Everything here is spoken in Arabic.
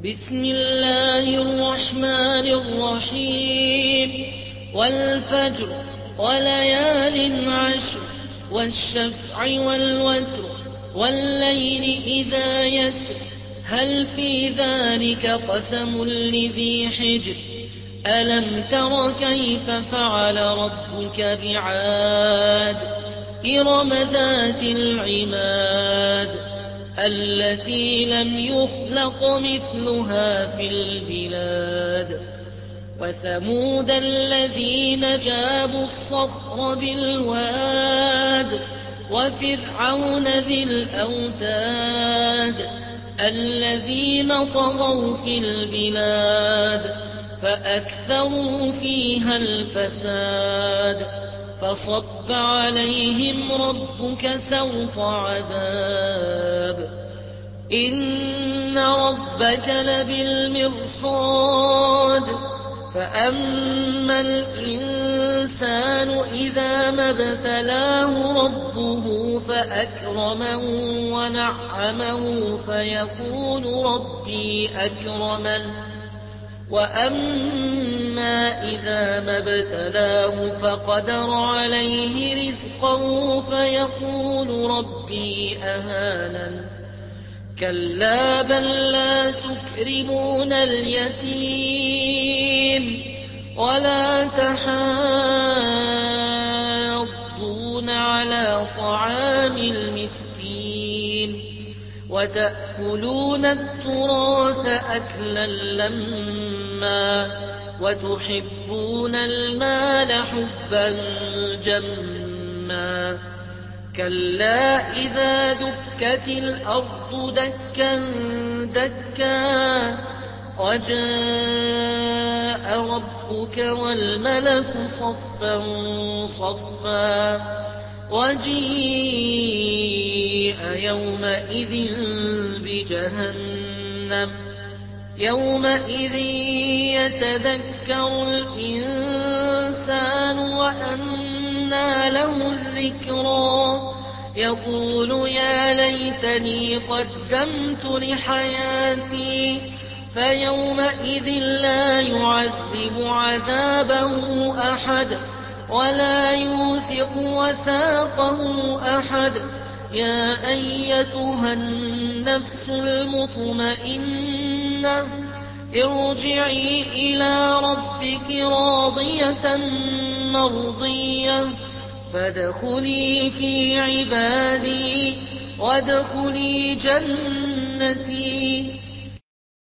بسم الله الرحمن الرحيم والفجر وليال عشر والشفع والوتر والليل إذا يسر هل في ذلك قسم لذي حجر ألم تر كيف فعل ربك بعاد إرم ذات العماد التي لم يخلق مثلها في البلاد وثمود الذين جابوا الصخر بالواد وفرعون ذي الأوتاد الذين طغوا في البلاد فأكثروا فيها الفساد فصب عليهم ربك سوط عذاب إن ربك لبالمرصاد فأما الإنسان إذا ما ابتلاه ربه فأكرمه ونعمه فيقول ربي أكرمن وأما إذا ما ابتلاه فقدر عليه رزقه فيقول ربي أهانن كلا بل لا تكرمون اليتيم ولا تحاضون على طعام المسكين وتأكلون التراث أكلا لما وتحبون المال حبا جما كلا إذا دكت الأرض دكا دكا وجاء ربك والملك صفا صفا وجيء يومئذ بجهنم يومئذ يتذكر الإنسان وأنى له الذكرى يقول يا ليتني قدمت لحياتي فيومئذ لا يعذب عذابه أحد ولا يوثق وثاقه أحد يا أيتها النفس المطمئنة ارجعي إلى ربك راضية مرضية فادخلي في عبادي وادخلي جنتي